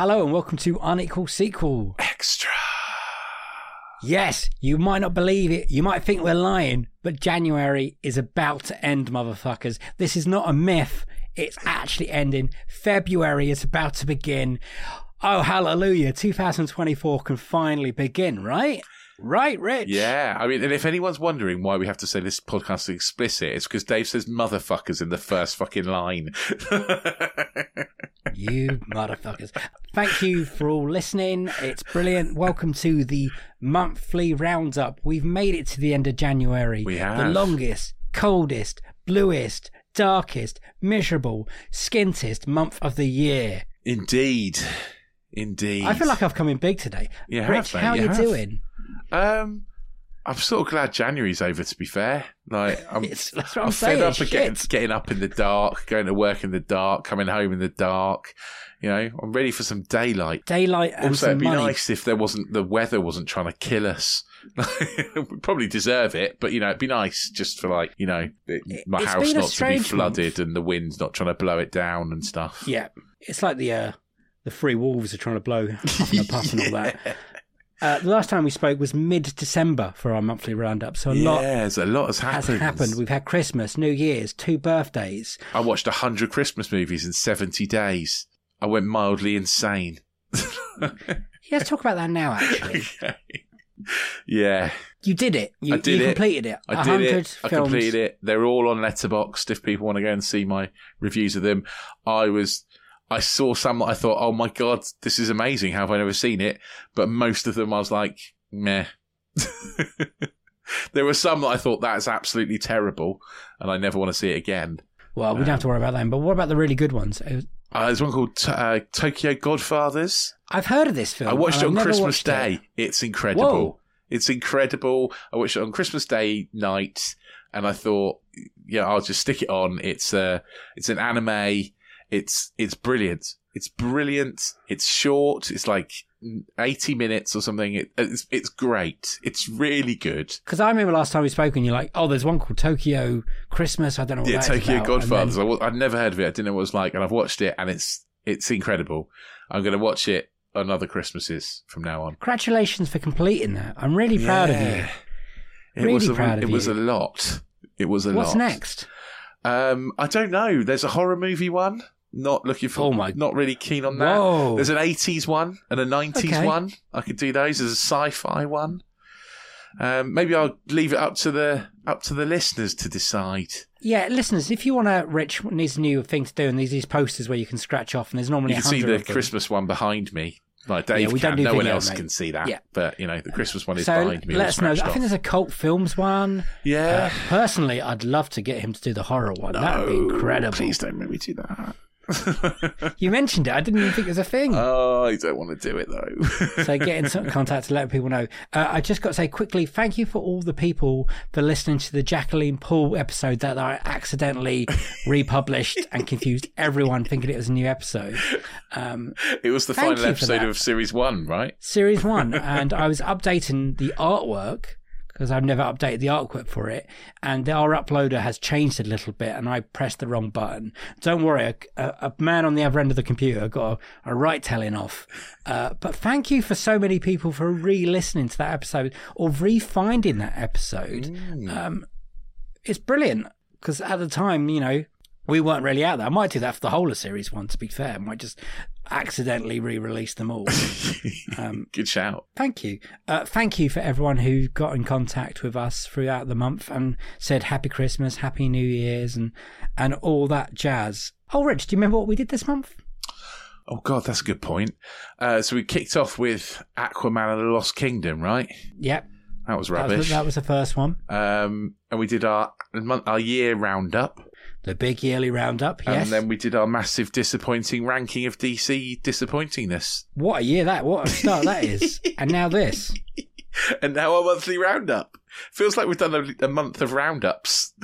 Hello and welcome to Unequal Sequel. Extra. Yes, you might not believe it. You might think we're lying, but January is about to end, motherfuckers. This is not a myth. It's actually ending. February is about to begin. Oh, hallelujah. 2024 can finally begin, right? Right, Rich? Yeah, I mean, and if anyone's wondering why we have to say this podcast is explicit, it's because Dave says motherfuckers in the first fucking line. You motherfuckers. Thank you for all listening. It's brilliant. Welcome to the monthly roundup. We've made it to the end of January. We have. The longest, coldest, bluest, darkest, miserable, skintest month of the year. Indeed. I feel like I've come in big today. You Rich, have, mate, how are you doing? I'm sort of glad January's over, to be fair. Like, I'm fed up of getting up in the dark, going to work in the dark, coming home in the dark. You know, I'm ready for some daylight. Daylight and also, some it'd be money. nice if the weather wasn't trying to kill us. We probably deserve it, but, you know, it'd be nice just for, like, you know, my house not to be flooded and the wind's not trying to blow it down and stuff. Yeah, it's like the Free Wolves are trying to blow huff and puff and all that. The last time we spoke was mid-December for our monthly roundup, so a lot has happened. We've had Christmas, New Year's, 2 birthdays. I watched 100 Christmas movies in 70 days. I went mildly insane. Let's talk about that now, actually. Okay. Yeah. You did it. You completed it. I did it. I completed it. They're all on Letterboxd if people want to go and see my reviews of them. I saw some that I thought, oh my God, this is amazing. How have I never seen it? But most of them I was like, meh. There were some that I thought, that's absolutely terrible and I never want to see it again. Well, we don't have to worry about them. But what about the really good ones? There's one called Tokyo Godfathers. I've heard of this film. I watched it on Christmas Day. It's incredible. Whoa. It's incredible. I watched it on Christmas Day night and I thought, yeah, I'll just stick it on. It's an anime. It's brilliant. It's brilliant. It's short. It's like 80 minutes or something. It's great. It's really good. Because I remember last time we spoke and you're like, oh, there's one called Tokyo Christmas. I don't know what that is Tokyo about. Godfathers. I'd never heard of it. I didn't know what it was like. And I've watched it and it's incredible. I'm going to watch it on other Christmases from now on. Congratulations for completing that. I'm really proud of you. It was a lot. It was a lot. What's next? I don't know. There's a horror movie one. Not looking for. Not really keen on that. Whoa. There's an 80s one and a 90s one. I could do those. There's a sci-fi one. Maybe I'll leave it up to the listeners to decide. Yeah, listeners, if you want to, Rich needs a new thing to do, and these posters where you can scratch off, and there's normally 100 You can see the of them. Christmas one behind me. Like Dave can. No one else can see that. Yeah. But, you know, the Christmas one is behind me. Let us know. I think there's a cult films one. Yeah. Personally, I'd love to get him to do the horror one. That would be incredible. Please don't make me do that. You mentioned it. I didn't even think it was a thing. Oh, I don't want to do it though. So get in contact to let people know. I just got to say quickly, thank you for all the people for listening to the Jacqueline Poole episode that I accidentally republished and confused everyone thinking it was a new episode. It was the final episode of Series 1, right? Series 1. And I was updating the artwork because I've never updated the artwork for it, and our uploader has changed a little bit, and I pressed the wrong button. Don't worry, a man on the other end of the computer got a right telling off. But thank you for so many people for re-listening to that episode or re-finding that episode. It's brilliant, because at the time, you know, we weren't really out there. I might do that for the whole of Series 1, to be fair. I might just accidentally re-release them all. Good shout. Thank you. Thank you for everyone who got in contact with us throughout the month and said Happy Christmas, Happy New Year's, and all that jazz. Oh, Rich, do you remember what we did this month? Oh, God, that's a good point. So we kicked off with Aquaman and the Lost Kingdom, right? Yep. That was rubbish. That was the first one. And we did our year roundup. The big yearly roundup, yes. And then we did our massive disappointing ranking of DC disappointingness. What a year what a start that is. And now this. And now our monthly roundup. Feels like we've done a month of roundups.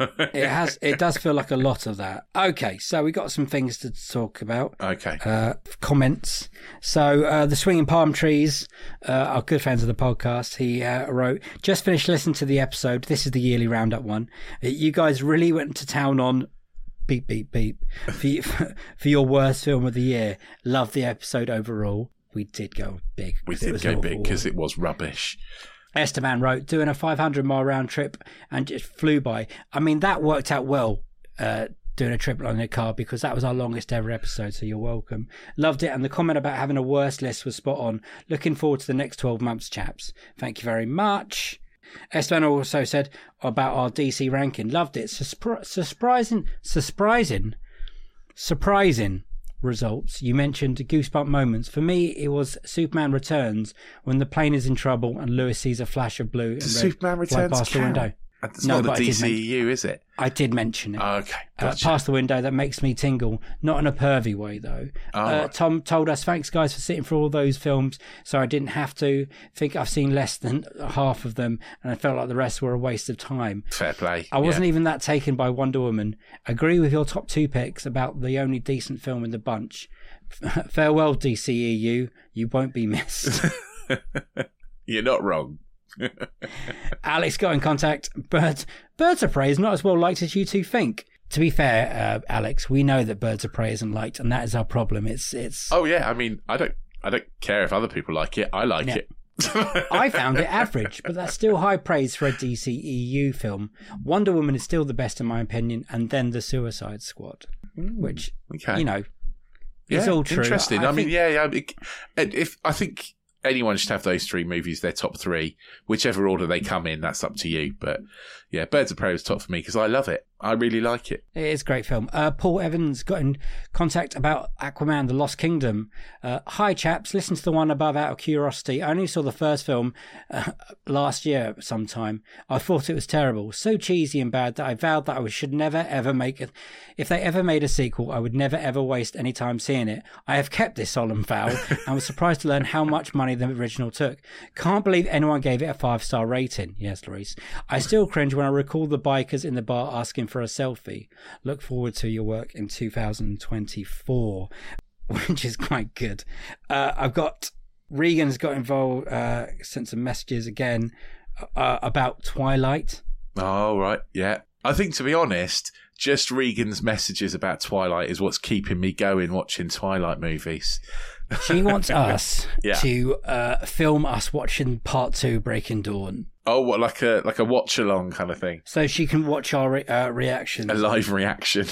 It does feel like a lot of that. Okay, so we got some things to talk about. Okay. Comments. So the Swinging Palm Trees, our good friends of the podcast, he wrote, just finished listening to the episode. This is the yearly roundup one. You guys really went to town on beep, beep, beep, for your worst film of the year. Love the episode overall. We did go big. We did go big because it was rubbish. Esteban wrote, doing a 500-mile round trip and just flew by. I mean, that worked out well, doing a trip on a car, because that was our longest ever episode, so you're welcome. Loved it, and the comment about having a worse list was spot on. Looking forward to the next 12 months, chaps. Thank you very much. Esteban also said about our DC ranking. Loved it. Surprising results. You mentioned goosebump moments. For me, it was Superman Returns, when the plane is in trouble and Lois sees a flash of blue and red Superman Returns past the window. It's not the DCEU, is it? I did mention it. Oh, okay, gotcha. Past the window, that makes me tingle. Not in a pervy way, though. Tom told us, thanks, guys, for sitting for all those films, so I didn't have to. Think I've seen less than half of them, and I felt like the rest were a waste of time. Fair play. I wasn't even that taken by Wonder Woman. Agree with your top 2 picks about the only decent film in the bunch. Farewell, DCEU. You won't be missed. You're not wrong. Alex got in contact. Birds of Prey is not as well liked as you two think. To be fair, Alex, we know that Birds of Prey isn't liked, and that is our problem. It's. Oh yeah, I mean, I don't care if other people like it. I like it. I found it average, but that's still high praise for a DCEU film. Wonder Woman is still the best in my opinion, and then The Suicide Squad, which it's all true. Interesting. I mean, if I think anyone should have those 3 movies, their top 3, whichever order they come in, that's up to you. But yeah, Birds of Prey was top for me because I love it. I really like it. It is a great film. Paul Evans got in contact about Aquaman, The Lost Kingdom. Hi, chaps. Listen to the one above out of curiosity. I only saw the first film last year sometime. I thought it was terrible. So cheesy and bad that I vowed that I should never, ever make it. If they ever made a sequel, I would never, ever waste any time seeing it. I have kept this solemn vow and was surprised to learn how much money the original took. Can't believe anyone gave it a 5-star rating. Yes, Louise. I still cringe when I recall the bikers in the bar asking for a selfie. Look forward to your work in 2024, which is quite good. I've got Regan's got involved, sent some messages again about Twilight. Oh, right. Yeah. I think, to be honest, just Regan's messages about Twilight is what's keeping me going watching Twilight movies. She wants us to film us watching part 2 Breaking Dawn. Oh, what, like a watch along kind of thing? So she can watch our reactions. A live reaction.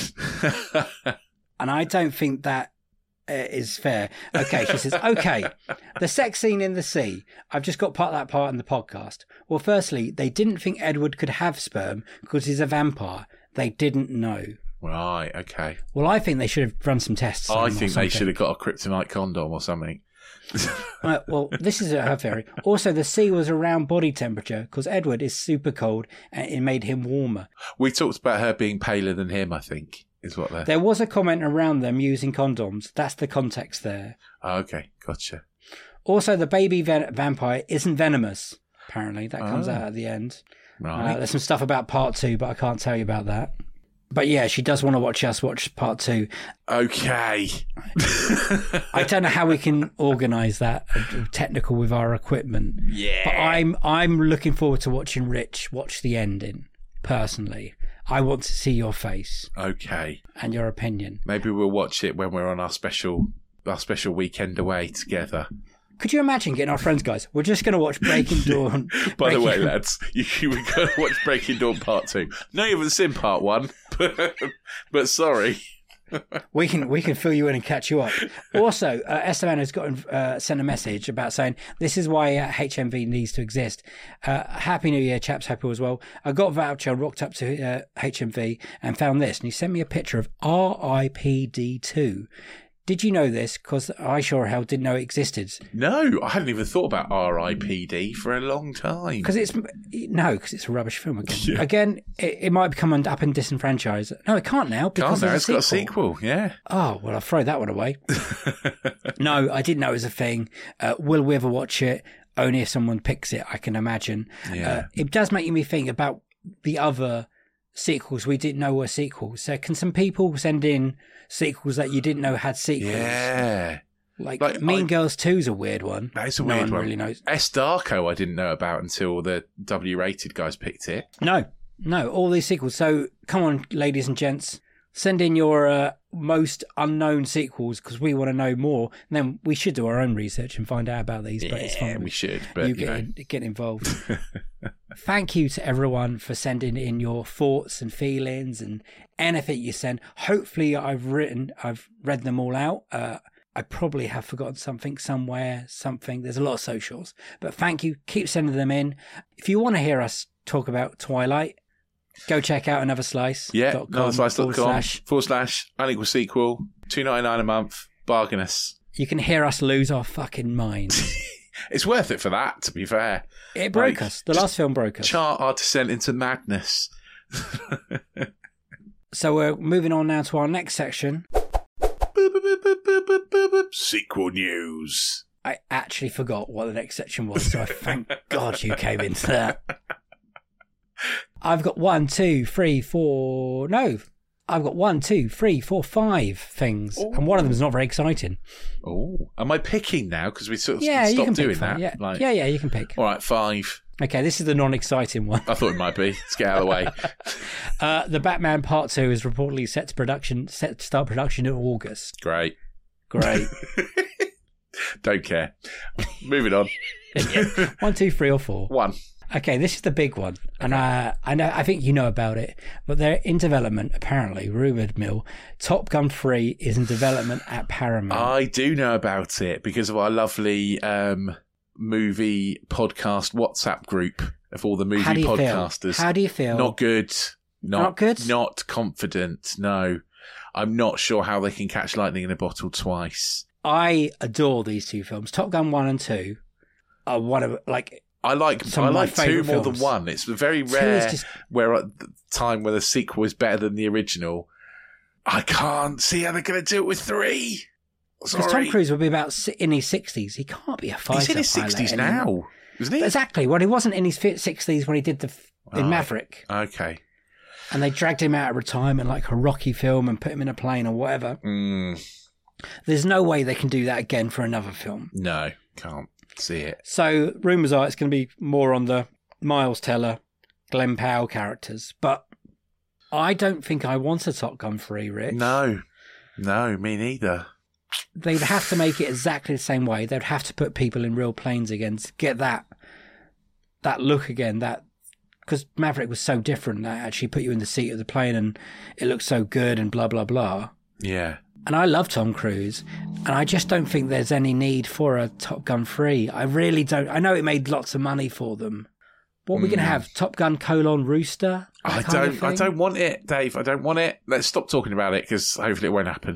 And I don't think that is fair. Okay, she says, okay, the sex scene in the sea. I've just got that part in the podcast. Well, firstly, they didn't think Edward could have sperm because he's a vampire. They didn't know. Right, okay. Well, I think they should have run some tests. I think they should have got a kryptonite condom or something. Well, this is her theory. Also, the sea was around body temperature because Edward is super cold and it made him warmer. We talked about her being paler than him, I think, is what they're... There was a comment around them using condoms. That's the context there. Oh, okay, gotcha. Also, the baby vampire isn't venomous, apparently. That comes out at the end. Right. There's some stuff about part 2, but I can't tell you about that. But yeah, she does want to watch us watch part 2. Okay. I don't know how we can organise that technical with our equipment. Yeah. But I'm looking forward to watching Rich watch the ending, personally. I want to see your face. Okay. And your opinion. Maybe we'll watch it when we're on our special weekend away together. Could you imagine getting our friends, guys? We're just going to watch Breaking Dawn. By the way, lads, we're going to watch Breaking Dawn Part 2. No, you haven't seen Part 1, but sorry. We can fill you in and catch you up. Also, Esteban has sent a message about saying, this is why HMV needs to exist. Happy New Year, chaps. Happy as well. I got a voucher, rocked up to HMV and found this. And he sent me a picture of RIPD2. Did you know this? Because I sure hell didn't know it existed. No, I hadn't even thought about RIPD for a long time. Because it's a rubbish film again. Yeah. Again, it might become up and disenfranchised. No, it can't now because it's got a sequel. Yeah. Oh well, I'll throw that one away. No, I didn't know it was a thing. Will we ever watch it? Only if someone picks it, I can imagine. Yeah. It does make me think about the other sequels we didn't know were sequels. So can some people send in sequels that you didn't know had sequels? Yeah. Like Mean Girls 2 is a weird one. That is a weird one. No one really knows. S. Darko I didn't know about until the W-rated guys picked it. No, all these sequels. So come on, ladies and gents, Send in your most unknown sequels because we want to know more. And then we should do our own research and find out about these. But it's fine. We should. But you get involved. Thank you to everyone for sending in your thoughts and feelings and anything you send. Hopefully, I've read them all out. I probably have forgotten something somewhere. There's a lot of socials, but thank you. Keep sending them in. If you want to hear us talk about Twilight, go check out Another Slice. Yeah, anotherSlice.com/unequal sequel, $2.99 a month, bargainous. You can hear us lose our fucking minds. It's worth it for that, to be fair. It broke us. The last film broke us. Chart our descent into madness. So we're moving on now to our next section. Sequel news. I actually forgot what the next section was, so I thank God you came into that. I've got 5 things, and one of them is not very exciting. Oh, am I picking now? Because we sort of you stopped can doing pick that. Yeah, you can pick. All right, 5. Okay, this is the non-exciting one. I thought it might be. Let's get out of the way. The Batman Part 2 is reportedly set to start production in August. Great. Don't care. Moving on. 1, 2, 3, or 4. 1. Okay, this is the big one, and I think you know about it, but they're in development, apparently, rumoured mill. Top Gun 3 is in development at Paramount. I do know about it because of our lovely movie podcast WhatsApp group of all the movie podcasters. How do you feel? Not good. Not good? Not confident, no. I'm not sure how they can catch lightning in a bottle twice. I adore these two films. Top Gun 1 and 2 are one of, like... I like 2 more than 1. It's very rare where at the time where the sequel is better than the original. I can't see how they're going to do it with 3. Because Tom Cruise will be about in his 60s. He can't be a fighter. He's in his 60s now, isn't he? Exactly. Well, he wasn't in his 60s when he did in Maverick. Okay. And they dragged him out of retirement like a Rocky film and put him in a plane or whatever. There's no way they can do that again for another film. No, can't see it. So rumours are it's going to be more on the Miles Teller, Glenn Powell characters. But I don't think I want a Top Gun 3, Rich. No, me neither. They'd have to make it exactly the same way. They'd have to put people in real planes again to get that look again. Because Maverick was so different that actually put you in the seat of the plane and it looked so good and blah, blah, blah. Yeah. And I love Tom Cruise, and I just don't think there's any need for a Top Gun 3. I really don't. I know it made lots of money for them. What are we going to have? Top Gun : Rooster? I don't want it, Dave. I don't want it. Let's stop talking about it because hopefully it won't happen.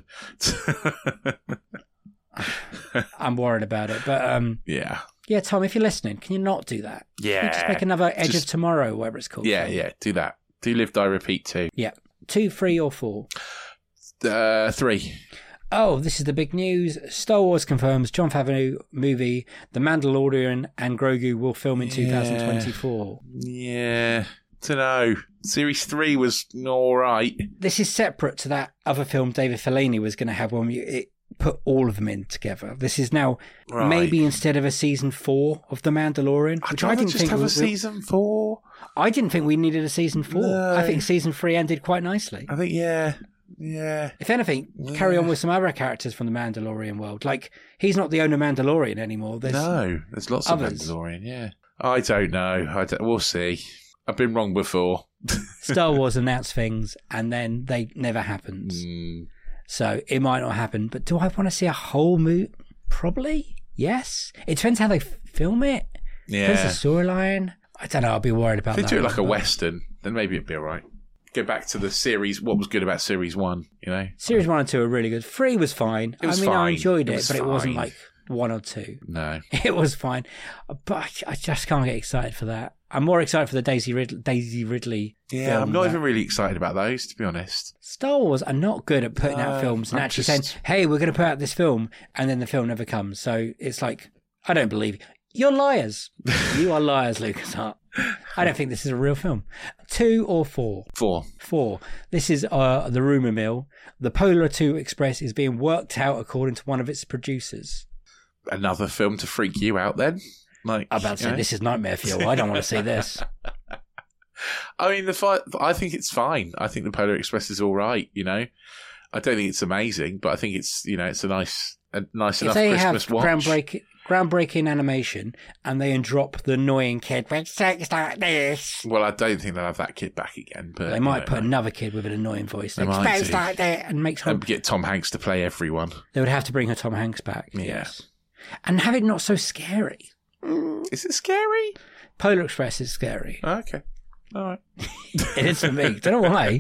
I'm worried about it, but yeah. Yeah, Tom, if you're listening, can you not do that? Yeah. Can you just make another Edge of Tomorrow, whatever it's called. Yeah, do that. Do Live, Die, Repeat too. Yeah. 2, 3, or 4? 3. Oh, this is the big news. Star Wars confirms Jon Favreau movie The Mandalorian and Grogu will film in 2024. Yeah. Don't know. Series 3 was all right. This is separate to that other film David Filoni was going to have when it put all of them in together. This is now maybe instead of a season 4 of The Mandalorian, which I didn't think have a season 4. I didn't think we needed a season 4. No. I think season 3 ended quite nicely. I think yeah. If anything, carry on with some other characters from the Mandalorian world. Like, he's not the only Mandalorian anymore. There's lots of Mandalorian, yeah. I don't know. We'll see. I've been wrong before. Star Wars announced things, and then they never happened. So it might not happen. But do I want to see a whole movie? Probably, yes. It depends how they film it. Yeah. Depends the storyline. I don't know. I'll be worried about that. If they do it like a Western, then maybe it'd be all right. Go back to the series. What was good about Series 1, you know? Series 1 and 2 are really good. 3 was fine. Fine. I enjoyed it, but it wasn't like 1 or 2. No. It was fine. But I just can't get excited for that. I'm more excited for the Daisy Ridley film. I'm not even really excited about those, to be honest. Star Wars are not good at putting out films and actually saying, hey, we're going to put out this film, and then the film never comes. So it's like, I don't believe you. You're liars. You are liars, LucasArts. I don't think this is a real film. 2 or 4? 4. This is the rumour mill. The Polar 2 Express is being worked out according to one of its producers. Another film to freak you out then? Like, I'm about to say, this is nightmare fuel. I don't want to see this. I mean, I think it's fine. I think the Polar Express is all right. You know, I don't think it's amazing, but I think it's it's a nice enough Christmas watch. Groundbreaking animation, and they drop the annoying kid with sex like this. Well, I don't think they'll have that kid back again, but they might put another kid with an annoying voice. They like, might sex like that, and get Tom Hanks to play everyone. They would have to bring her Tom Hanks back. Yeah. Yes, and have it not so scary. Is it scary? Polar Express is scary. Okay, all right. It is for me. Don't know why.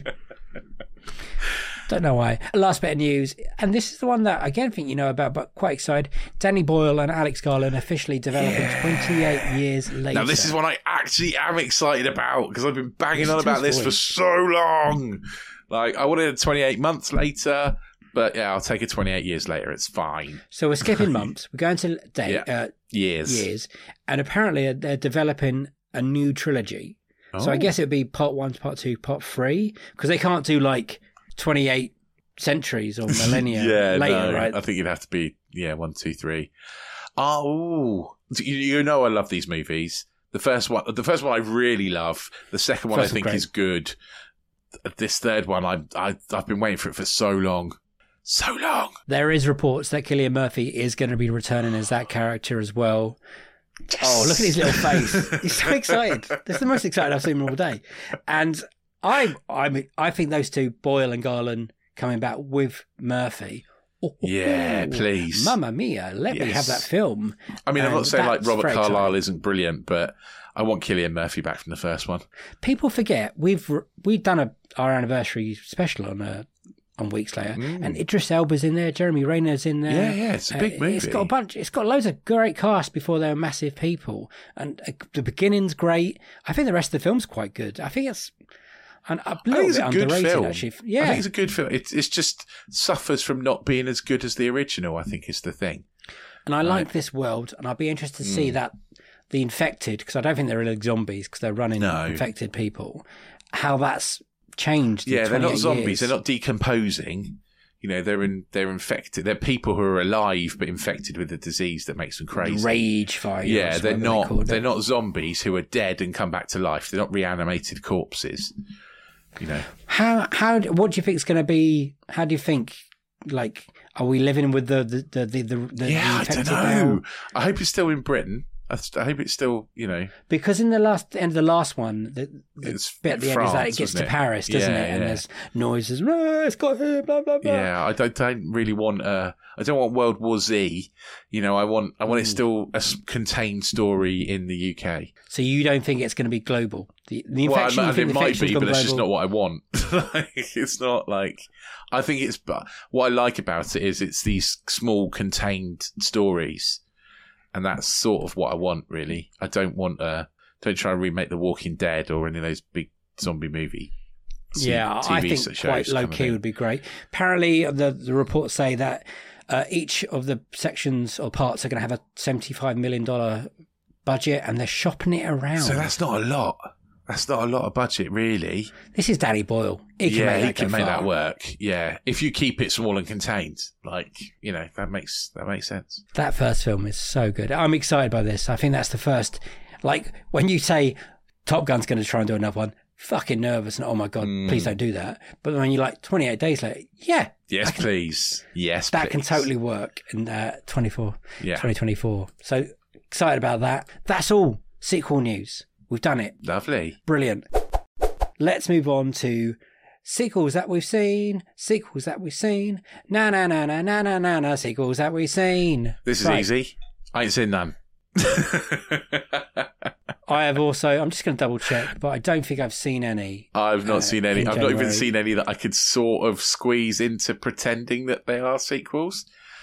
Don't know why. Last bit of news, and this is the one that I again think you know about, but quite excited. Danny Boyle and Alex Garland officially developing 28 years later. Now, this is one I actually am excited about because I've been banging on about this for so long. Like, I wanted it 28 months later, but yeah, I'll take it 28 years later. It's fine. So we're skipping months. We're going to years. And apparently they're developing a new trilogy. Oh. So I guess it would be part 1, part 2, part 3, because they can't do like 28 centuries or millennia later, right? I think it'd have to be 1, 2, 3. Oh, you know I love these movies. The first one I really love. The second one I think is good. This third one I've been waiting for it for so long. So long. There is reports that Cillian Murphy is going to be returning as that character as well. Yes. Oh, look at his little face. He's so excited. That's the most excited I've seen him all day. And I think those two, Boyle and Garland, coming back with Murphy. Please. Mamma mia, let me have that film. I mean, I'm not saying like Robert Carlyle isn't brilliant, but I want Cillian Murphy back from the first one. People forget we've done our anniversary special on Weeks Later, and Idris Elba's in there, Jeremy Renner's in there. Yeah, it's a big movie. It's got loads of great cast before they were massive people, and the beginning's great. I think the rest of the film's quite good. I think it's a little bit underrated, film. Actually. Yeah, I think it's a good film. It's just suffers from not being as good as the original, I think is the thing. And I like this world, and I'd be interested to see that the infected, because I don't think they're really zombies, because they're running infected people, how that's changed. Yeah, they're not zombies. They're not decomposing. You know, they're infected. They're people who are alive but infected with a disease that makes them crazy. Rage fire. Yeah, they're not zombies who are dead and come back to life. They're not reanimated corpses. You know, what do you think is going to be? How do you think? Like, are we living with the I don't know. Now? I hope it's still in Britain. I hope it's still, because in the end of the last one, the bit at the end is that it gets to Paris, doesn't it? And there's noises. It's got here, blah blah blah. Yeah, I don't really want. I don't want World War Z. I want it still a contained story in the UK. So you don't think it's going to be global? The infection, it might be, but that's just not what I want. It's not like. I think it's. What I like about it is it's these small contained stories. And that's sort of what I want, really. I don't want don't try to remake The Walking Dead or any of those big zombie movie. I think quite low key would be great. Apparently, the reports say that each of the sections or parts are going to have a $75 million budget, and they're shopping it around. So that's not a lot. That's not a lot of budget, really. This is Danny Boyle. He can make that work. Yeah, if you keep it small and contained, that makes sense. That first film is so good. I'm excited by this. I think that's the first. Like when you say Top Gun's going to try and do another one, fucking nervous and oh my god, please don't do that. But when you're like 28 days later, please, yes, that can totally work in 2024. So excited about that. That's all sequel news. We've done it. Lovely. Brilliant. Let's move on to sequels that we've seen. Na, sequels that we've seen. This is easy. I ain't seen none. I have also, I'm just going to double check, but I don't think I've seen any. I've not seen any. I've not even seen any that I could sort of squeeze into pretending that they are sequels.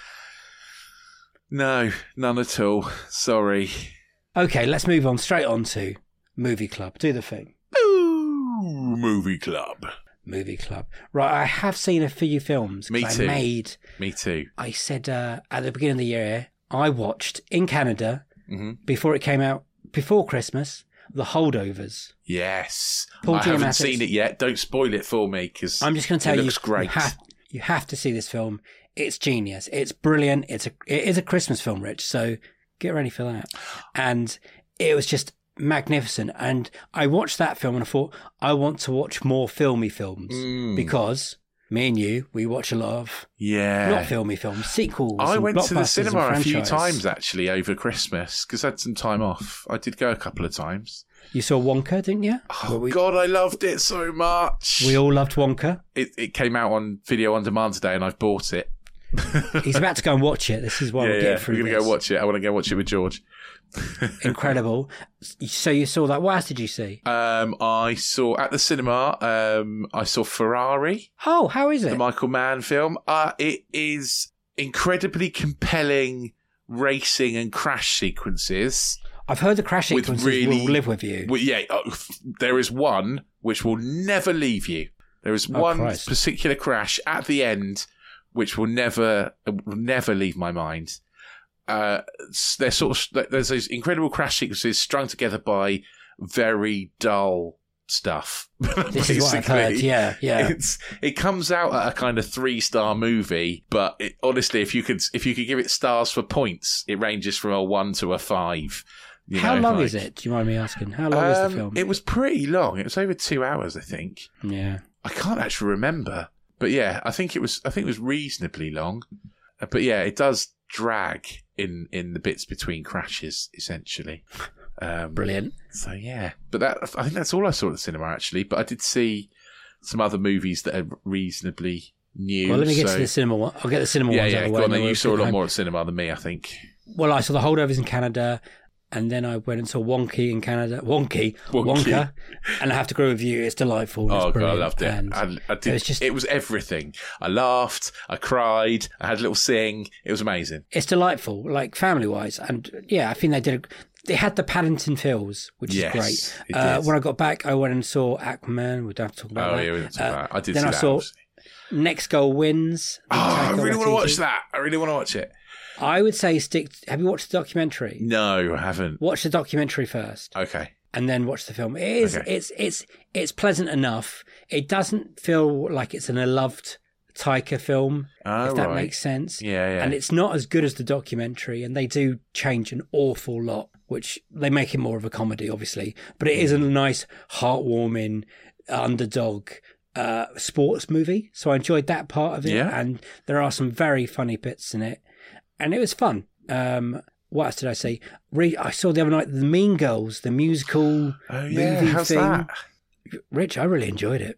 No, none at all. Sorry. Okay, let's move on straight on to Movie Club. Do the thing. Ooh, Movie Club. Right, I have seen a few films. Me too. Me too. I said at the beginning of the year, I watched in Canada, before it came out, before Christmas, The Holdovers. Yes. I haven't seen it yet. Don't spoil it for me, because I'm just going to tell you, it looks great. You have to see this film. It's genius. It's brilliant. It is a Christmas film, Rich, so get ready for that. And it was just magnificent. And I watched that film and I thought, I want to watch more filmy films because me and you, we watch a lot of not filmy films, sequels. I went to the cinema and a few franchise. times actually over Christmas because I had some time off. I did go a couple of times. You saw Wonka, didn't you? Oh, God, I loved it so much. We all loved Wonka. It came out on video on demand today and I've bought it. He's about to go and watch it. This is why we're getting through We're going to go watch it. I want to go watch it with George. Incredible. So you saw that. What else did you see? I saw at the cinema. I saw Ferrari. Oh, how is it? The Michael Mann film. It is incredibly compelling racing and crash sequences. I've heard the crash sequences will live with you. There is one which will never leave you. There is one particular crash at the end which will never leave my mind. There's those incredible crash sequences strung together by very dull stuff. This is what I've heard. Yeah. It comes out at a kind of 3-star movie, but honestly, if you could give it stars for points, it ranges from a 1 to a 5. How long is it? Do you mind me asking? How long is the film? It was pretty long. It was over 2 hours, I think. Yeah. I can't actually remember, but yeah, I think it was reasonably long. But yeah, it does drag in the bits between crashes, essentially. Brilliant. So yeah, but I think that's all I saw at the cinema actually. But I did see some other movies that are reasonably new. Well, let me get to the cinema one. I'll get the cinema ones out of the way. Go on, then. You saw a lot more at cinema than me, I think. Well, I saw The Holdovers in Canada, and then I went and saw Wonky in Canada. Wonka. And I have to agree with you, it's delightful. Oh, God, I loved it. And I did. It was everything. I laughed, I cried, I had a little sing. It was amazing. It's delightful, like family-wise. And yeah, I think they had the Paddington feels, which is great. When I got back, I went and saw Aquaman. We don't have to talk about that. Yeah, we don't talk about that. I did then see I that. saw Next Goal Wins. I really want to watch that. I really want to watch it. I would say have you watched the documentary? No, I haven't. Watch the documentary first. Okay. And then watch the film. It's pleasant enough. It doesn't feel like it's an loved Taika film, if that makes sense. Yeah. And it's not as good as the documentary, and they do change an awful lot, which they make it more of a comedy, obviously. But it is a nice, heartwarming, underdog sports movie. So I enjoyed that part of it. Yeah. And there are some very funny bits in it. And it was fun. What else did I say? I saw the other night The Mean Girls, the musical movie how's thing. that? Rich, I really enjoyed it.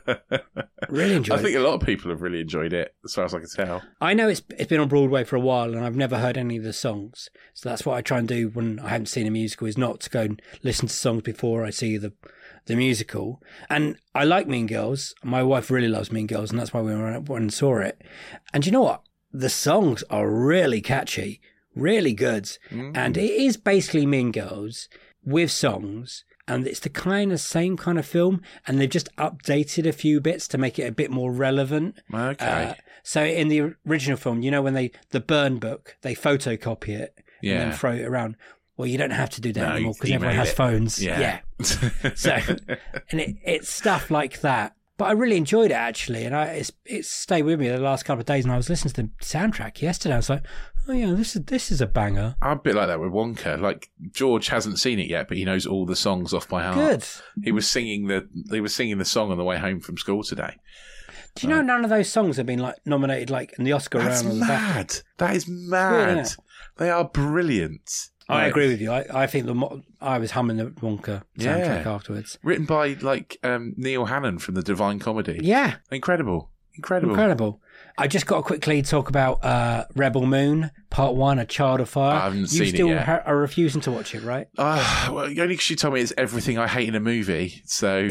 Really enjoyed it. I think a lot of people have really enjoyed it, as far as I can tell. I know it's been on Broadway for a while, and I've never heard any of the songs. So that's what I try and do when I haven't seen a musical, is not to go and listen to songs before I see the musical. And I like Mean Girls. My wife really loves Mean Girls, and that's why we went and saw it. And you know what? The songs are really catchy, really good. And it is basically Mean Girls with songs. And it's the kind of same kind of film. And they've just updated a few bits to make it a bit more relevant. Okay. So in the original film, you know, when the burn book, they photocopy it and then throw it around. Well, you don't have to do that anymore because everyone has phones. Yeah. So, and it's stuff like that. But I really enjoyed it, actually, and it's stayed with me the last couple of days. And I was listening to the soundtrack yesterday. I was like, oh yeah, this is a banger. I'm a bit like that with Wonka. Like, George hasn't seen it yet, but he knows all the songs off by heart. Good. He was singing the song on the way home from school today. Do you know none of those songs have been like nominated like in the Oscar round? That's mad. That is mad. Weird, they are brilliant. I agree with you. I think I was humming the Wonka soundtrack afterwards. Written by Neil Hannon from the Divine Comedy. Yeah. Incredible. I just got to quickly talk about Rebel Moon, Part 1, A Child of Fire. I haven't seen it yet. You still are refusing to watch it, right? Well, only because you told me it's everything I hate in a movie. So,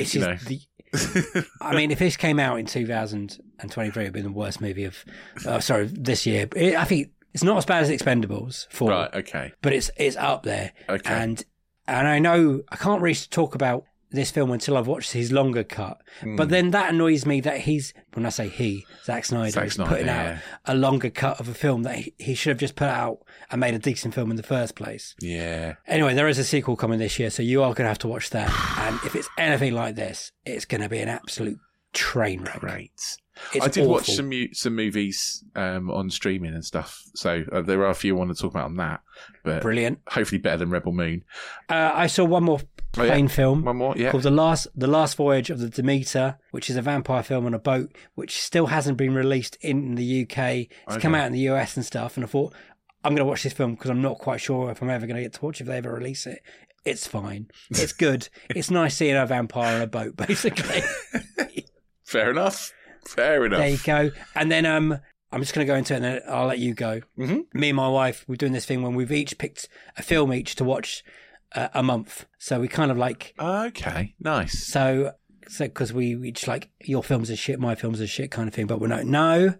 I mean, if this came out in 2023, it would be the worst movie of, this year. I think it's not as bad as Expendables 4. Right, okay. But it's up there. Okay. And I know I can't really talk about this film until I've watched his longer cut. But then that annoys me that when I say Zack Snyder is putting out a longer cut of a film that he should have just put out and made a decent film in the first place. Yeah. Anyway, there is a sequel coming this year, so you are going to have to watch that. And if it's anything like this, it's going to be an absolute train wreck. Great. It's I did awful. watch some movies on streaming and stuff, so there are a few I want to talk about on that, but Brilliant. hopefully better than Rebel Moon. I saw one more plane film One more, yeah. called The Last Voyage of the Demeter, which is a vampire film on a boat, which still hasn't been released in the UK. It's come out in the US and stuff, and I thought, I'm going to watch this film because I'm not quite sure if I'm ever going to get to watch it if they ever release it. It's fine. It's good. It's nice seeing a vampire on a boat, basically. Fair enough. Fair enough. There you go. And then I'm just going to go into it and then I'll let you go. Mm-hmm. Me and my wife, we're doing this thing when we've each picked a film each to watch a month. So we kind of like... Okay, nice. So because we each like, your films are shit, my films are shit kind of thing, but we're not, no.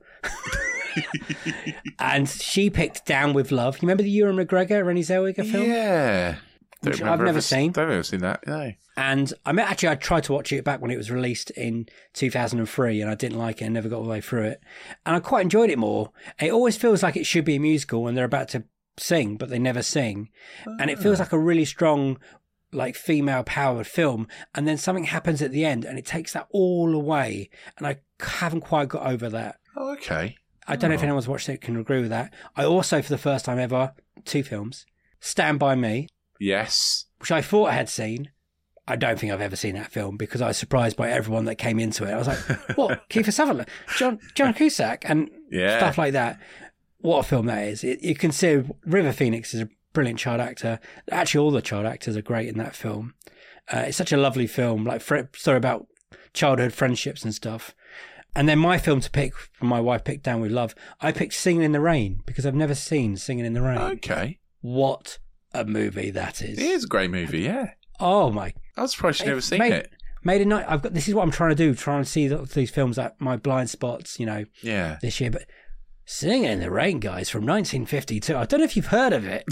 And she picked Down with Love. You remember the Ewan McGregor, Renée Zellweger film? Yeah. Which I've never seen. I've never seen that, no. And I tried to watch it back when it was released in 2003 and I didn't like it and never got all the way through it. And I quite enjoyed it more. It always feels like it should be a musical and they're about to sing, but they never sing. And it feels like a really strong, like female powered film. And then something happens at the end and it takes that all away. And I haven't quite got over that. Oh, okay. I don't know if anyone's watched it can agree with that. I also, for the first time ever, 2 films, Stand By Me. Yes. Which I thought I had seen. I don't think I've ever seen that film because I was surprised by everyone that came into it. I was like, what? Kiefer Sutherland, John Cusack and stuff like that. What a film that is. You can see River Phoenix is a brilliant child actor. Actually, all the child actors are great in that film. It's such a lovely film, like story about childhood friendships and stuff. And then my film to pick, my wife picked Down with Love, I picked Singing in the Rain because I've never seen Singing in the Rain. Okay. What a movie that is. It is a great movie, yeah. Oh my. I was surprised you've never seen it. Made a night. This is what I'm trying to do, trying to see these films at my blind spots, this year. But Singing in the Rain, guys, from 1952. I don't know if you've heard of it.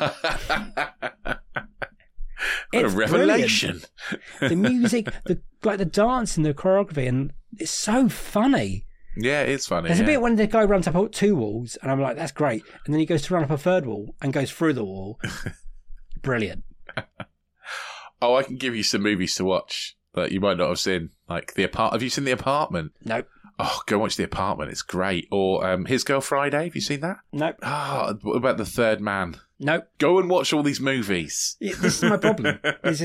What a revelation. The music, the dance and the choreography, and it's so funny. Yeah, it's funny. There's a bit when the guy runs up 2 walls, and I'm like, that's great. And then he goes to run up a 3rd wall and goes through the wall. Brilliant. Oh, I can give you some movies to watch that you might not have seen. Like Have you seen The Apartment? Nope. Oh, go watch The Apartment. It's great. Or His Girl Friday. Have you seen that? Nope. Oh, what about The Third Man? Nope. Go and watch all these movies. This is my problem.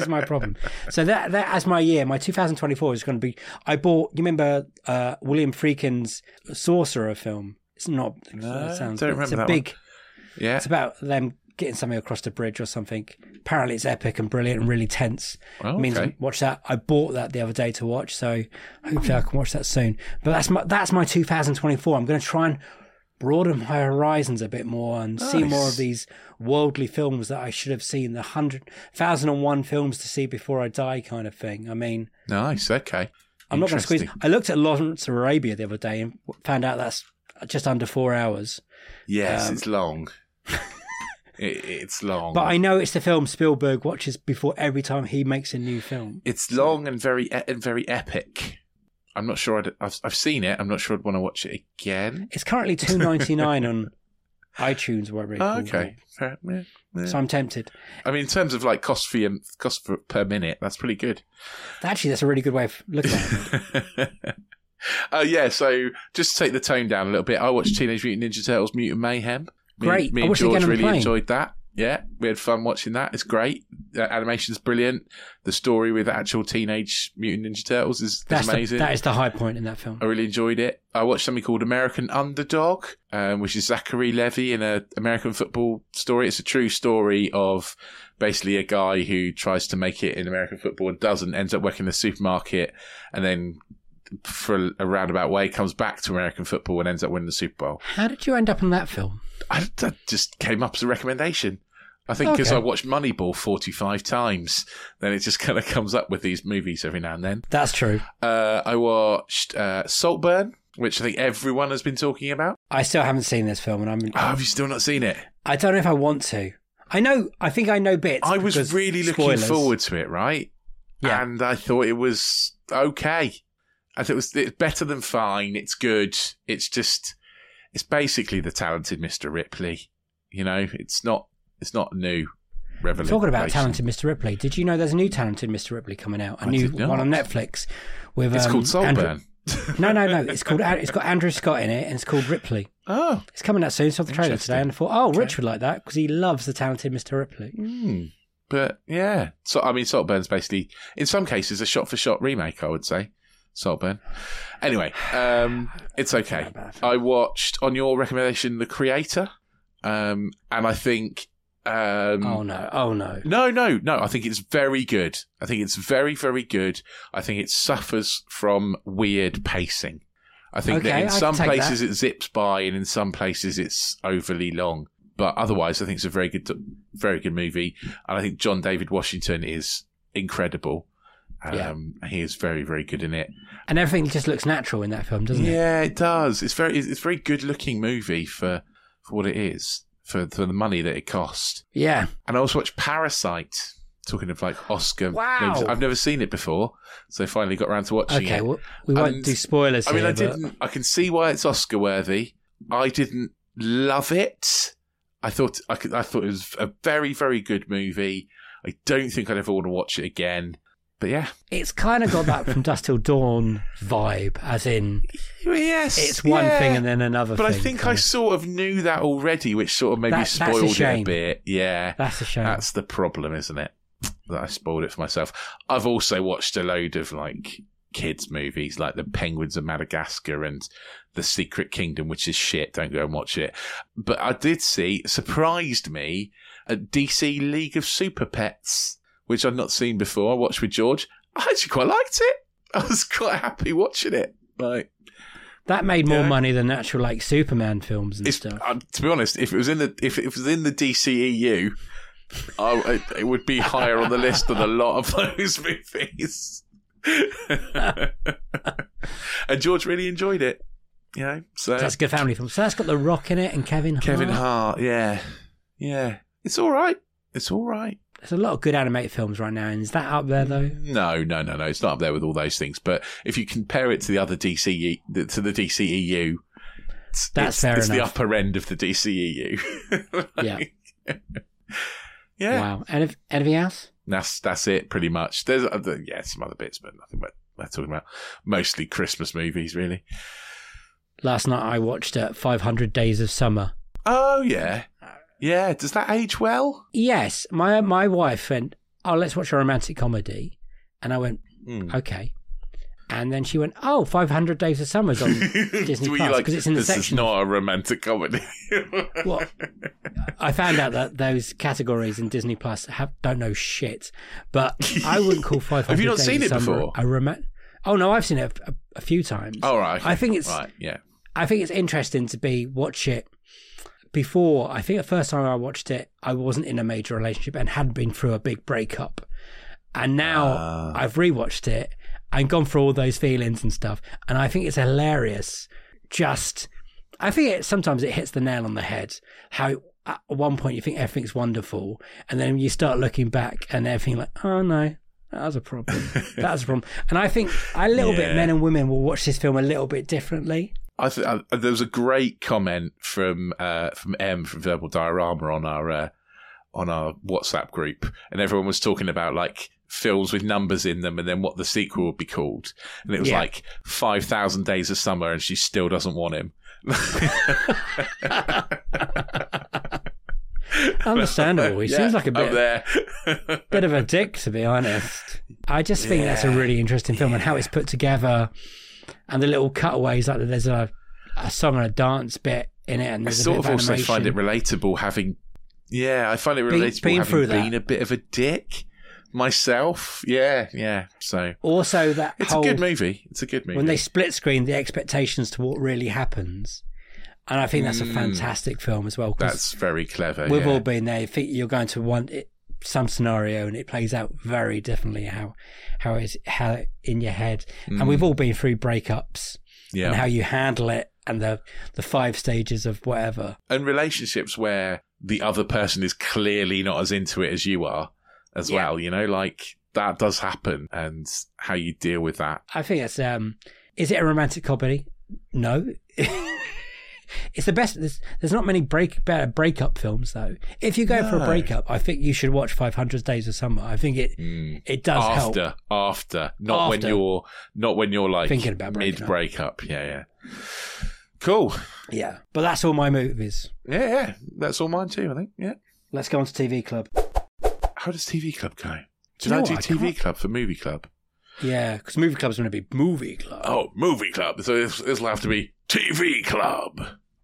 So that as my year, my 2024 is going to be. I bought. You remember William Friedkin's Sorcerer film? It's not. No, it sounds. Don't remember it's a that big. One. Yeah. It's about them getting something across the bridge or something. Apparently, it's epic and brilliant and really tense. Oh, okay. Means watch that. I bought that the other day to watch, so hopefully I can watch that soon. But that's my 2024. I'm going to try and broaden my horizons a bit more and see more of these worldly films that I should have seen, the 1,001 films to see before I die kind of thing. I mean, nice. Okay. I'm not going to squeeze. I looked at Lawrence of Arabia the other day and found out that's just under 4 hours. Yes, it's long. It's long. But I know it's the film Spielberg watches before every time he makes a new film. It's long and very epic. I'm not sure I've seen it. I'm not sure I'd want to watch it again. It's currently $2.99 on iTunes, whatever it's called. Okay. Yeah. So I'm tempted. I mean, in terms of like cost per minute, that's pretty good. Actually, that's a really good way of looking at it. So just to take the tone down a little bit, I watched Teenage Mutant Ninja Turtles Mutant Mayhem. Great. Me I and George really plane. enjoyed that. Yeah, we had fun watching that. It's great. The animation's brilliant. The story with actual Teenage Mutant Ninja Turtles is amazing. That is the high point in that film. I really enjoyed it. I watched something called American Underdog, which is Zachary Levi in an American football story. It's a true story of basically a guy who tries to make it in American football and doesn't, ends up working in a supermarket, and then for a roundabout way comes back to American football and ends up winning the Super Bowl. How did you end up on that film? That just came up as a recommendation. I think because I watched Moneyball 45 times, then it just kind of comes up with these movies every now and then. That's true. I watched Saltburn, which I think everyone has been talking about. I still haven't seen this film, and have you still not seen it? I don't know if I want to. I think I know bits. I was really looking forward to it, right? Yeah. And I thought it was okay. I thought it's better than fine. It's good. It's basically The Talented Mr. Ripley. It's not new. revelation. Talking about Talented Mr. Ripley, did you know there's a new Talented Mr. Ripley coming out? A new one on Netflix. With it's called Saltburn. No. It's got Andrew Scott in it, and it's called Ripley. Oh, it's coming out soon. Saw the trailer today, and I thought, Rich would like that because he loves the Talented Mr. Ripley. But yeah, so I mean, Saltburn's basically, in some cases, a shot-for-shot remake. I would say, Saltburn. Anyway, it's okay. I watched on your recommendation The Creator, and I think. Oh no! No! I think it's very good. I think it's very, very good. I think it suffers from weird pacing. I think that in some places it zips by, and in some places it's overly long. But otherwise, I think it's a very good movie. And I think John David Washington is incredible. He is very, very good in it. And everything just looks natural in that film, doesn't it? Yeah, it does. It's a very good looking movie for what it is, for the money that it cost. Yeah. And I also watched Parasite. Talking of like Oscar movies. I've never seen it before, so I finally got around to watching it. Okay, well, we won't do spoilers here. I can see why it's Oscar worthy. I didn't love it. I thought it was a very, very good movie. I don't think I'd ever want to watch it again. But yeah, it's kind of got that From Dusk Till Dawn vibe, as in, yes, it's one thing and then another thing. But I think I sort of knew that already, which sort of maybe spoiled it a bit. Yeah, that's a shame. That's the problem, isn't it? That I spoiled it for myself. I've also watched a load of like kids movies, like The Penguins of Madagascar and The Secret Kingdom, which is shit. Don't go and watch it. But I did see, surprised me, a DC League of Super Pets, which I'd not seen before. I watched with George. I actually quite liked it. I was quite happy watching it. Like, that made more money than actual like Superman films and stuff. To be honest, if it was in the DCEU, it would be higher on the list than a lot of those movies. And George really enjoyed it. So that's a good family film. So that's got The Rock in it and Kevin Hart. Yeah. It's all right. There's a lot of good animated films right now. And is that up there though? No. It's not up there with all those things. But if you compare it to the other DCE, to the DCEU, it's the upper end of the DCEU. Yeah. Wow. Anything else? That's it, pretty much. There's some other bits, but nothing but we're talking about mostly Christmas movies, really. Last night I watched 500 Days of Summer. Oh, yeah. Yeah. Does that age well? Yes. My wife went, let's watch a romantic comedy. And I went, okay. And then she went, 500 Days of Summer's on Disney Plus because it's in the section. This is not a romantic comedy. Well, I found out that those categories in Disney Plus don't know shit. But I wouldn't call 500 Have you not Days seen of it Summer before? Oh, no, I've seen it a few times. Oh, right. Okay. I think it's right, yeah. I think it's interesting to watch it before. I think the first time I watched it, I wasn't in a major relationship and hadn't been through a big breakup. And now I've rewatched it and gone through all those feelings and stuff. And I think it's hilarious. I think sometimes it hits the nail on the head. How at one point you think everything's wonderful. And then you start looking back and everything like, oh no, that was a problem. That was a problem. And I think a little bit men and women will watch this film a little bit differently. There was a great comment from M from Verbal Diorama on our WhatsApp group. And everyone was talking about like films with numbers in them and then what the sequel would be called. And it was like 5,000 Days of Summer and she still doesn't want him. Understandable. He seems like a bit of a dick, to be honest. I just think that's a really interesting film and how it's put together and the little cutaways, like there's a song and a dance bit in it. And I sort of also find it relatable having been a bit of a dick myself. Yeah. So also it's a good movie. When they split screen the expectations to what really happens. And I think that's a fantastic film as well. That's very clever. We've all been there. You think you're going to want some scenario and it plays out very differently how in your head. And we've all been through breakups and how you handle it and the 5 stages of whatever. And relationships where the other person is clearly not as into it as you are as well, like that does happen and how you deal with that. I think it's, is it a romantic comedy? No. It's the best. There's not many better breakup films though. If you go for a breakup, I think you should watch 500 Days of Summer. I think it does help. Not when you're like thinking about mid breakup. Yeah. Cool. Yeah, but that's all my movies. Yeah, that's all mine too. I think. Yeah. Let's go on to TV Club. How does TV Club go? Did I do TV Club for Movie Club? Yeah, because Movie Club's going to be Movie Club. Oh, Movie Club. So this will have to be TV Club.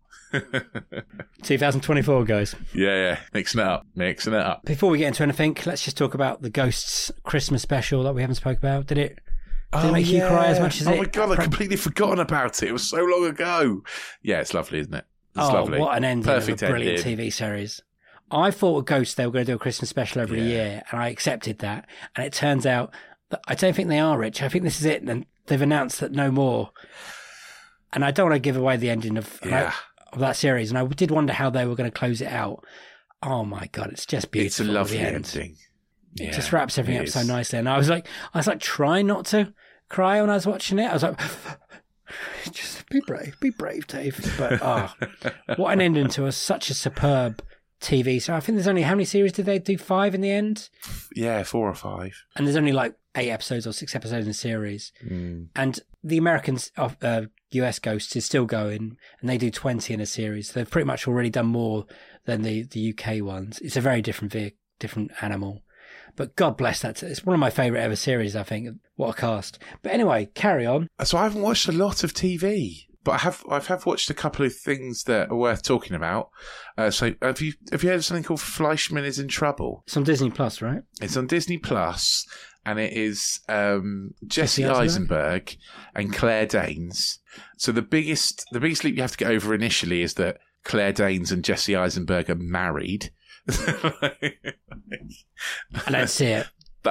2024, guys. Yeah. Mixing it up. Before we get into anything, let's just talk about the Ghosts Christmas special that we haven't spoke about. Did it make you cry as much as it? Oh my God, I've completely forgotten about it. It was so long ago. Yeah, it's lovely, isn't it? It's lovely. What an ending. Perfect of a brilliant TV series. I thought with Ghosts they were going to do a Christmas special every year, and I accepted that. And it turns out that I don't think they are, Rich. I think this is it, and they've announced that no more. And I don't want to give away the ending of that series, and I did wonder how they were going to close it out. Oh my God, it's just beautiful. It's a lovely ending. Yeah, it just wraps everything up so nicely. And I was like trying not to cry when I was watching it. I was like, just be brave, Dave. But what an ending to such a superb TV. So I think there's only, how many series did they do? 5 in the end? Yeah, 4 or 5. And there's only like 8 episodes or 6 episodes in the series. And the Americans of US Ghosts is still going, and they do 20 in a series. So they've pretty much already done more than the UK ones. It's a very different animal. But God bless that. It's one of my favourite ever series, I think. What a cast. But anyway, carry on. So I haven't watched a lot of TV. But I have watched a couple of things that are worth talking about. So have you heard of something called Fleischman is in Trouble? It's on Disney Plus, right? It's on Disney Plus, and it is Jesse Eisenberg and Claire Danes. So the biggest leap you have to get over initially is that Claire Danes and Jesse Eisenberg are married. I don't see it.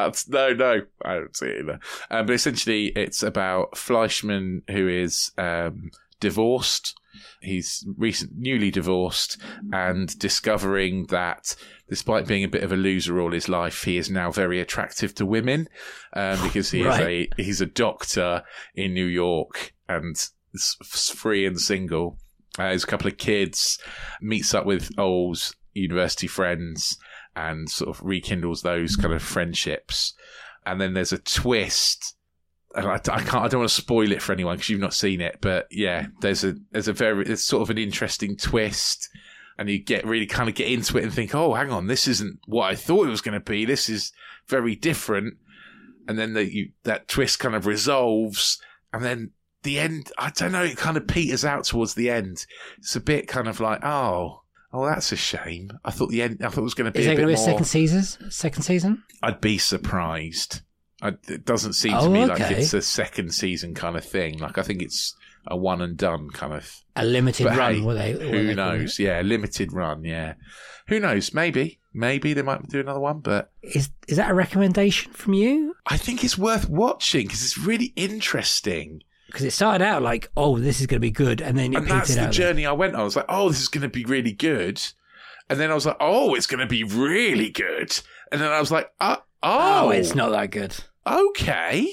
No, I don't see it either. But essentially, it's about Fleischman, who is divorced. He's newly divorced, and discovering that despite being a bit of a loser all his life, he is now very attractive to women, because he's a doctor in New York and free and single. Has a couple of kids, meets up with old university friends, and sort of rekindles those kind of friendships. And then there's a twist, and I don't want to spoil it for anyone because you've not seen it, but yeah, there's sort of an interesting twist, and you get into it and think, oh, hang on, this isn't what I thought it was going to be. This is very different. And then that twist kind of resolves, and then the end, I don't know, it kind of peters out towards the end. It's a bit kind of like, oh, that's a shame. I thought it was going to be. Is there going to be a more... second season? I'd be surprised. It doesn't seem to me like it's a second season kind of thing. Like, I think it's a one and done kind of a limited run. Who knows? Yeah, limited run. Yeah, who knows? Maybe they might do another one. But is that a recommendation from you? I think it's worth watching because it's really interesting. Because it started out like, oh, this is going to be good, and then that's the journey I went on. I was like, oh, this is going to be really good, and then I was like, oh, it's going to be really good, and then I was like, oh, it's not that good. Okay,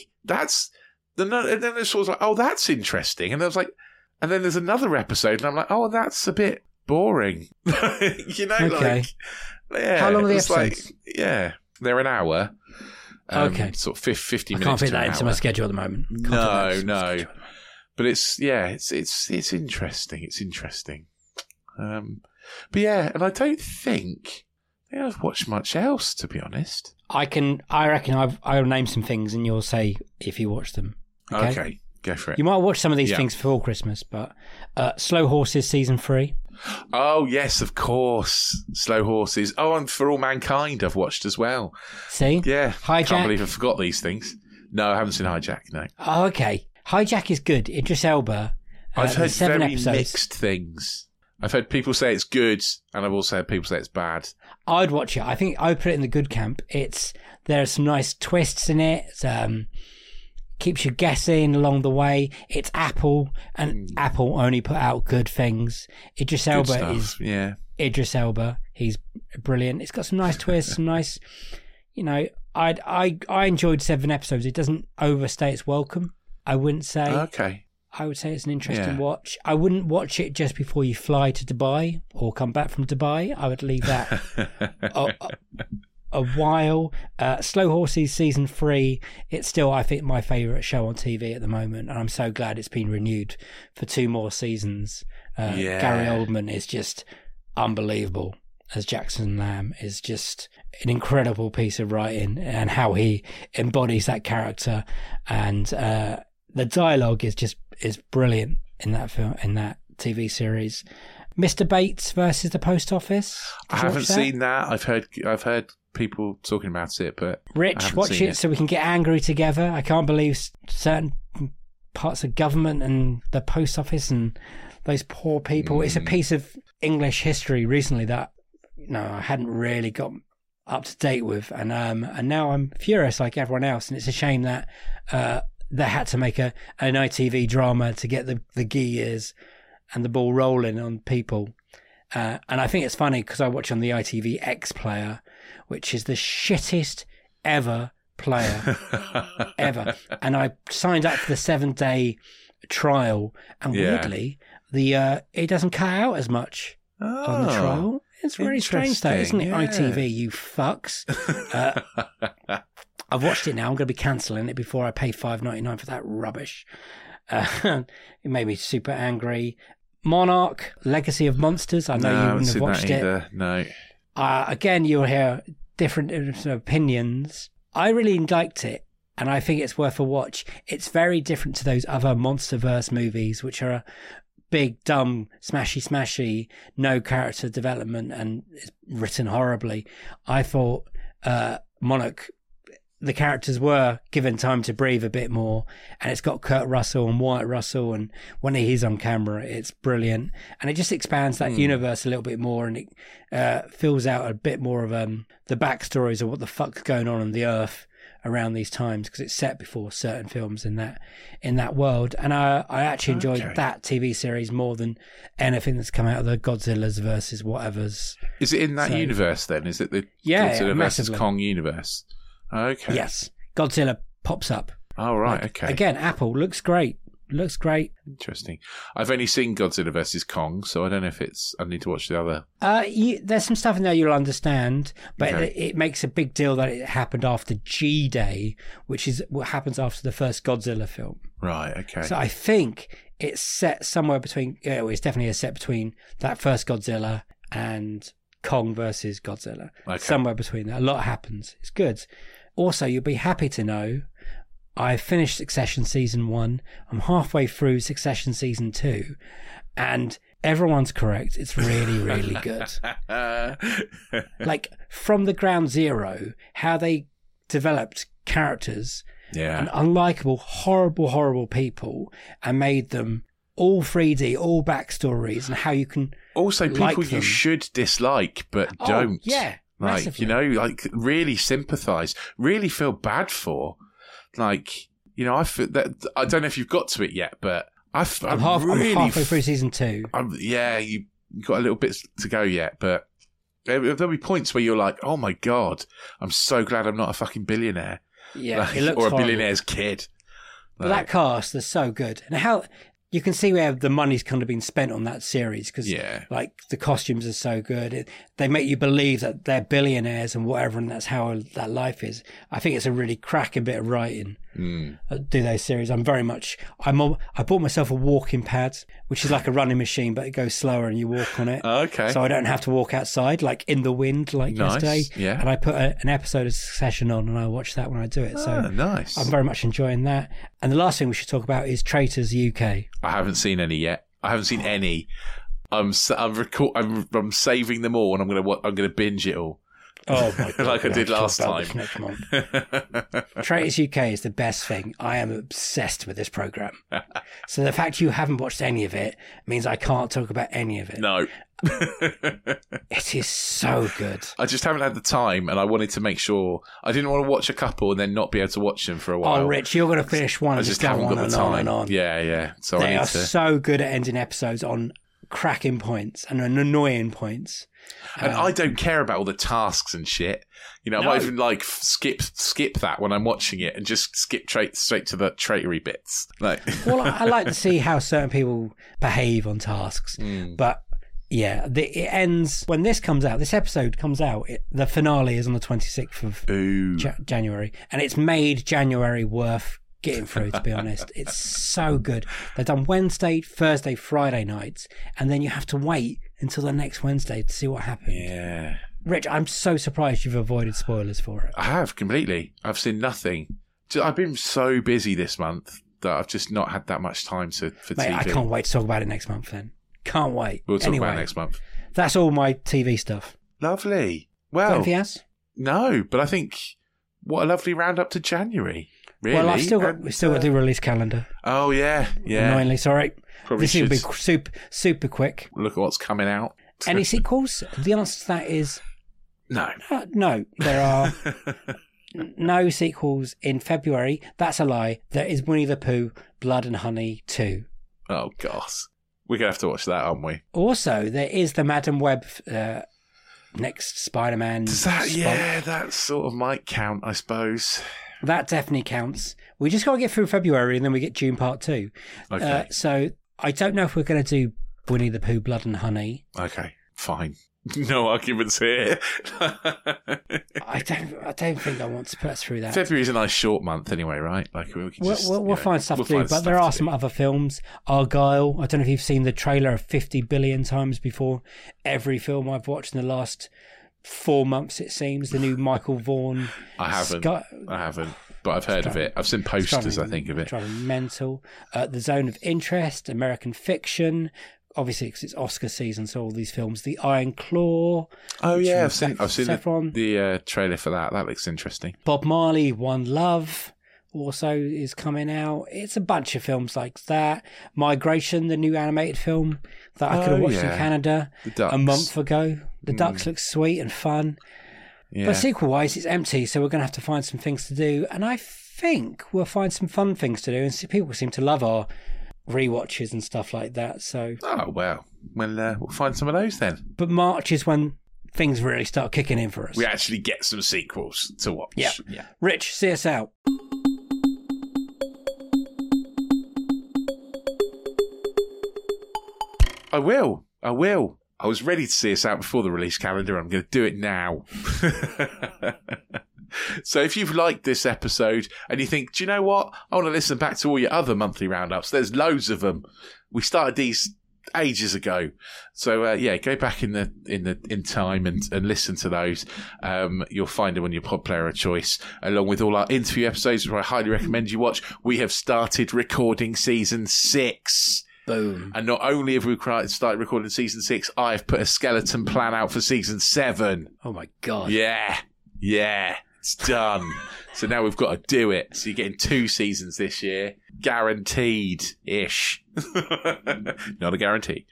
and then this was like, oh, that's interesting, and I was like, and then there's another episode, and I'm like, oh, that's a bit boring, you know, okay. Like, yeah. How long are the episodes? They're an hour. Okay, sort of 50 minutes. I can't fit that into my schedule at the moment. No. But it's interesting. It's interesting. But yeah, and I don't think I've watched much else, to be honest. I reckon I'll name some things, and you'll say if you watch them. Okay, go for it. You might watch some of these things before Christmas, but Slow Horses season 3. Oh yes, of course, Slow Horses. Oh, and For All Mankind I've watched as well. See, yeah, Hijack. Can't believe I forgot these things. No, I haven't seen Hijack. No. Oh, okay. Hijack is good. Idris Elba. I've heard 7 very episodes. Mixed things. I've heard people say it's good, and I've also heard people say it's bad. I'd watch it. I think I would put it in the good camp. There are some nice twists in it. Keeps you guessing along the way. It's Apple, and Apple only put out good things. Idris Elba is Idris Elba. He's brilliant. It's got some nice twists, some nice, I enjoyed 7 episodes. It doesn't overstay its welcome, I wouldn't say. Okay. I would say it's an interesting watch. I wouldn't watch it just before you fly to Dubai or come back from Dubai. I would leave that a while. Slow Horses season 3, it's still, I think, my favourite show on TV at the moment, and I'm so glad it's been renewed for 2 more seasons. Gary Oldman is just unbelievable as Jackson Lamb, is just an incredible piece of writing, and how he embodies that character, and the dialogue is brilliant in that film, in that TV series. Mr. Bates versus the Post Office. I haven't seen that. I've heard people talking about it, but Rich, watch it so we can get angry together. I can't believe certain parts of government and the Post Office and those poor people. It's a piece of English history recently that I hadn't really got up to date with, and now I'm furious like everyone else, and it's a shame that they had to make an ITV drama to get the gears and the ball rolling on people. And I think it's funny because I watch on the ITV X player, which is the shittest ever player ever. And I signed up for the 7-day trial, and weirdly, it doesn't cut out as much on the trial. It's really strange, though, isn't it? Yeah. ITV, you fucks. I've watched it now. I'm going to be cancelling it before I pay $5.99 for that rubbish. It made me super angry. Monarch, Legacy of Monsters. I know you wouldn't have watched it. No. Again, you'll hear different opinions. I really liked it, and I think it's worth a watch. It's very different to those other MonsterVerse movies, which are big, dumb, smashy, no character development, and it's written horribly. I thought Monarch, the characters were given time to breathe a bit more, and it's got Kurt Russell and Wyatt Russell, and when he's on camera, it's brilliant, and it just expands that universe a little bit more, and it fills out a bit more of the backstories of what the fuck's going on the Earth around these times, because it's set before certain films in that world, and I actually enjoyed that TV series more than anything that's come out of the Godzilla's versus whatever's. Is it in that universe then? Is it the Godzilla versus massively. Kong universe? Okay. Yes, Godzilla pops up. Oh, right, okay. Again, Apple looks great. Interesting. I've only seen Godzilla versus Kong, so I don't know if I need to watch the other. There's some stuff in there you'll understand, but it makes a big deal that it happened after G-Day, which is what happens after the first Godzilla film. Right, okay. So I think it's set somewhere between, it's definitely a set between that first Godzilla and Kong versus Godzilla. Okay. Somewhere between that. A lot happens. It's good. Also, you'll be happy to know I finished Succession Season 1. I'm halfway through Succession Season 2. And everyone's correct. It's really, really good. Like, from the ground zero, how they developed characters and unlikable, horrible people and made them all 3D, all backstories, and how you can also people you should dislike but don't. Yeah, like massively. like really sympathise, really feel bad for. Like, I feel that I don't know if you've got to it yet, but I'm halfway through Season 2. You've got a little bit to go yet, but there'll be points where you're like, oh my God, I'm so glad I'm not a fucking billionaire. Yeah, it looks horrible. Billionaire's kid. But that cast is so good. And how you can see where the money's kind of been spent on that series, because like the costumes are so good. They make you believe that they're billionaires and whatever, and that's how that life is. I think it's a really cracking bit of writing. Do those series. I bought myself a walking pad, which is like a running machine, but it goes slower and you walk on it. Okay. So I don't have to walk outside, like in the wind, like yesterday. Yeah. And I put an episode of Succession on, and I watch that when I do it. So nice. I'm very much enjoying that. And the last thing we should talk about is Traitors UK. I haven't seen any yet. I haven't seen any. I'm saving them all, and I'm gonna binge it all. Oh my God! Like I did last time. Traitors UK is the best thing. I am obsessed with this program. So the fact you haven't watched any of it means I can't talk about any of it. No. It is so good. I just haven't had the time, and I wanted to make sure I didn't want to watch a couple and then not be able to watch them for a while. Oh, Rich, you're going to finish one. I just haven't got the time. Yeah. So they are so good at ending episodes on cracking points and annoying points. And I don't care about all the tasks and shit. You know, I might even like skip that when I'm watching it and just skip straight to the traitory bits. Like, well, I like to see how certain people behave on tasks, but yeah, it ends when this comes out. This episode comes out. The finale is on the 26th of January, and it's made January worth getting through, to be honest. It's so good. They've done Wednesday, Thursday, Friday nights, and then you have to wait until the next Wednesday to see what happened. Yeah. Rich, I'm so surprised you've avoided spoilers for it. I have, completely. I've seen nothing. I've been so busy this month that I've just not had that much time for Mate, TV. I can't wait to talk about it next month then. Can't wait. We'll talk about it next month. That's all my TV stuff. Lovely. Well, anything else? No, but I think what a lovely roundup to January. Really? Well, we've still got to do a release calendar. Oh, yeah. Annoyingly, sorry. Probably this will be super quick. Look at what's coming out. Any sequels? The answer to that is no. No, there are no sequels in February. That's a lie. There is Winnie the Pooh, Blood and Honey 2. Oh, gosh. We're going to have to watch that, aren't we? Also, there is the Madam Web next Spider-Man. Does that, yeah, that sort of might count, I suppose. That definitely counts. We just got to get through February and then we get June Part 2. Okay. So I don't know if we're going to do Winnie the Pooh, Blood and Honey. Okay, fine. No arguments here. I don't think I want to put us through that. February's a nice short month anyway, right? Like we'll find stuff to do, but there are some other films. Argyle. I don't know if you've seen the trailer 50 billion times before. Every film I've watched in the last 4 months, it seems. The new Michael Vaughan. I haven't, but I've heard of it. I've seen posters, I think, of it. Driving mental. The Zone of Interest, American Fiction. Obviously, because it's Oscar season, so all these films. The Iron Claw. Oh yeah, I've seen the trailer for that. That looks interesting. Bob Marley, One Love, also is coming out. It's a bunch of films like that. Migration, the new animated film that I could have watched in Canada a month ago. The Ducks look sweet and fun. Yeah. But sequel-wise, it's empty, so we're going to have to find some things to do. And I think we'll find some fun things to do. And people seem to love our rewatches and stuff like that. So well, we'll find some of those then. But March is when things really start kicking in for us. We actually get some sequels to watch. Yeah. Rich, see us out. I will. I was ready to see us out before the release calendar. I'm going to do it now. So if you've liked this episode and you think, do you know what? I want to listen back to all your other monthly roundups. There's loads of them. We started these ages ago. So go back in time and listen to those. You'll find them on your pod player of choice, along with all our interview episodes, which I highly recommend you watch. We have started recording season 6. Boom. And not only have we started recording season 6, I've put a skeleton plan out for season 7. Oh my God. Yeah. It's done. So now we've got to do it. So you're getting 2 seasons this year. Guaranteed-ish. Not a guarantee.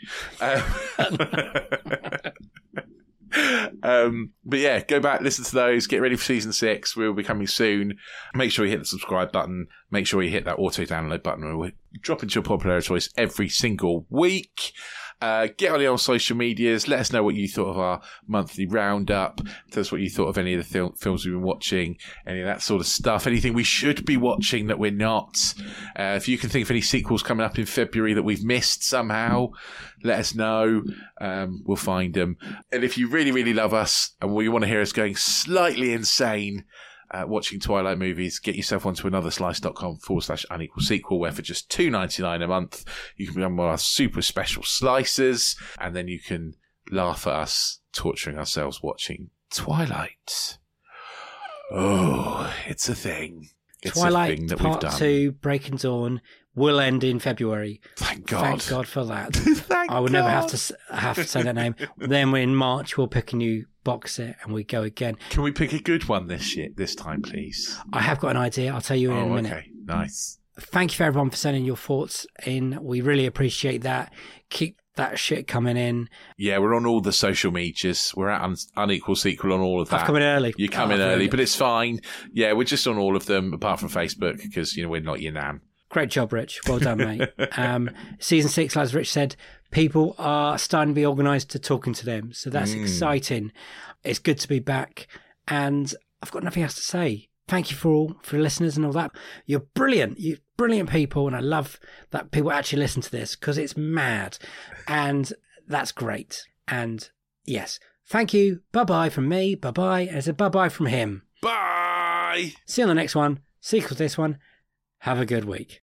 But yeah, go back, listen to those, get ready for season 6. We'll be coming soon. Make sure you hit the subscribe button. Make sure you hit that auto download button. We'll drop into your popular choice every single week. Get on the old social medias. Let us know what you thought of our monthly roundup. Tell us what you thought of any of the films we've been watching, any of that sort of stuff. Anything we should be watching that we're not. If you can think of any sequels coming up in February that we've missed somehow, let us know. We'll find them. And if you really, really love us and you want to hear us going slightly insane, watching Twilight movies, get yourself onto anotherslice.com/unequal sequel, where for just $2.99 a month, you can become one of our super special slices, and then you can laugh at us torturing ourselves watching Twilight. Oh, it's a thing. It's Twilight a thing that Part we've done. 2, Breaking Dawn, will end in February. Thank God. Thank God for that. Thank I would God. never have to say that name. Then in March, we'll pick a new box set and we go again. Can we pick a good one this time, please? I have got an idea. I'll tell you in a minute. Okay, nice. Thank you for everyone for sending your thoughts in. We really appreciate that. Keep that shit coming in. Yeah, we're on all the social medias. We're at Unequal Sequel on all of that. I've come in early. You come in early, but it's fine. Yeah, we're just on all of them, apart from Facebook, because, we're not your nan. Great job, Rich. Well done, mate. Season 6, as Rich said, people are starting to be organised to talking to them. So that's exciting. It's good to be back. And I've got nothing else to say. Thank you for listeners and all that. You're brilliant. You're brilliant people. And I love that people actually listen to this because it's mad. And that's great. And yes, thank you. Bye-bye from me. Bye-bye. And it's a bye-bye from him. Bye. See you on the next one. Sequel to this one. Have a good week.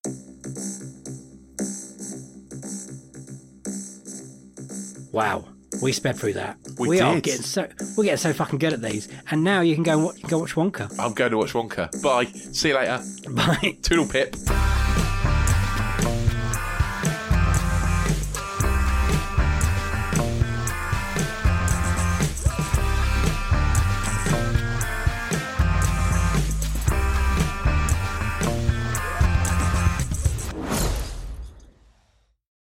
Wow, we sped through that. We are did. We're getting so fucking good at these. And now you can go watch Wonka. I'm going to watch Wonka. Bye. See you later. Bye. Toodle pip.